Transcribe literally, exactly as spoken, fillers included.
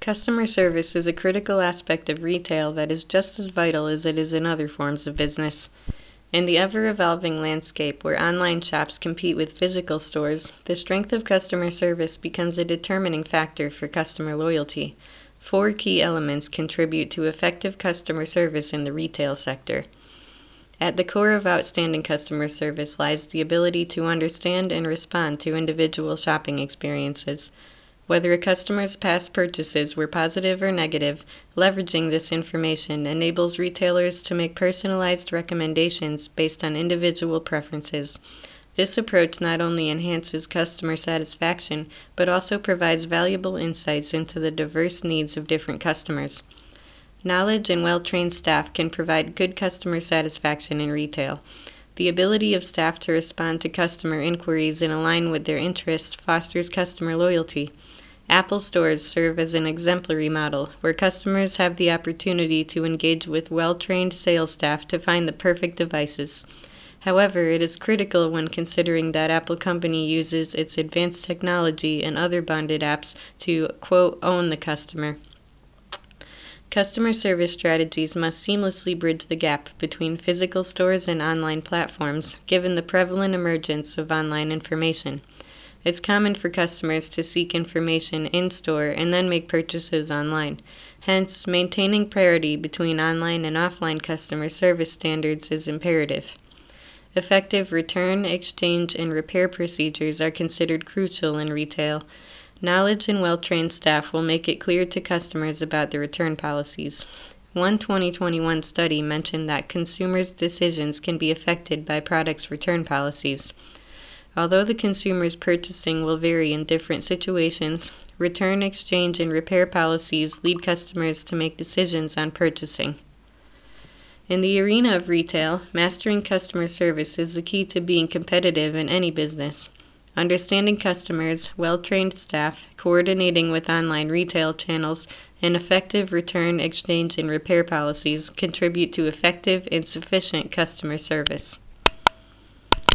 Customer service is a critical aspect of retail that is just as vital as it is in other forms of business. In the ever-evolving landscape where online shops compete with physical stores, the strength of customer service becomes a determining factor for customer loyalty. Four key elements contribute to effective customer service in the retail sector. At the core of outstanding customer service lies the ability to understand and respond to individual shopping experiences. Whether a customer's past purchases were positive or negative, leveraging this information enables retailers to make personalized recommendations based on individual preferences. This approach not only enhances customer satisfaction, but also provides valuable insights into the diverse needs of different customers. Knowledge and well-trained staff can provide good customer satisfaction in retail. The ability of staff to respond to customer inquiries and align with their interests fosters customer loyalty. Apple stores serve as an exemplary model, where customers have the opportunity to engage with well-trained sales staff to find the perfect devices. However, it is critical when considering that Apple Company uses its advanced technology and other bonded apps to, quote, own the customer. Customer service strategies must seamlessly bridge the gap between physical stores and online platforms, given the prevalent emergence of online information. It's common for customers to seek information in-store and then make purchases online. Hence, maintaining parity between online and offline customer service standards is imperative. Effective return, exchange, and repair procedures are considered crucial in retail. Knowledge and well-trained staff will make it clear to customers about the return policies. One twenty twenty-one study mentioned that consumers' decisions can be affected by products' return policies. Although the consumer's purchasing will vary in different situations, return, exchange, and repair policies lead customers to make decisions on purchasing. In the arena of retail, mastering customer service is the key to being competitive in any business. Understanding customers, well-trained staff, coordinating with online retail channels, and effective return, exchange, and repair policies contribute to effective and sufficient customer service.